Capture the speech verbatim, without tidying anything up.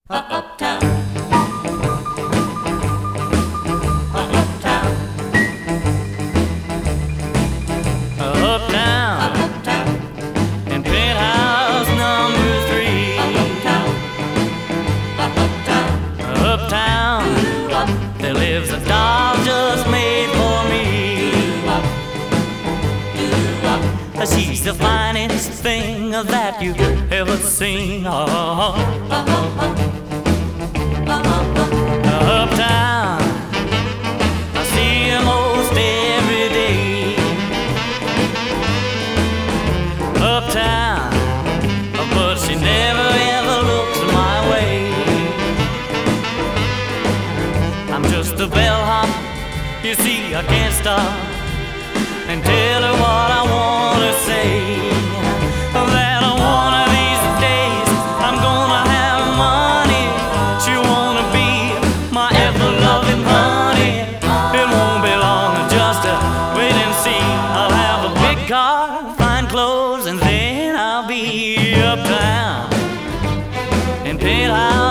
Uptown, uptown, Uptown, uptown, in penthouse number three. uptown, uptown, Uptown, up, there lives a doll just made for me. up, up, She's the finest thing that you've ever seen. Oh. Uptown, I see her most every day. Uptown, but she never ever looks my way. I'm just a bellhop, you see I can't stop and tell her what I wanna say. That one of these days I'm gonna have money. She wanna be my ever-loving honey. It won't be long, just a wait and see. I'll have a big car, fine clothes, and then I'll be uptown in penthouse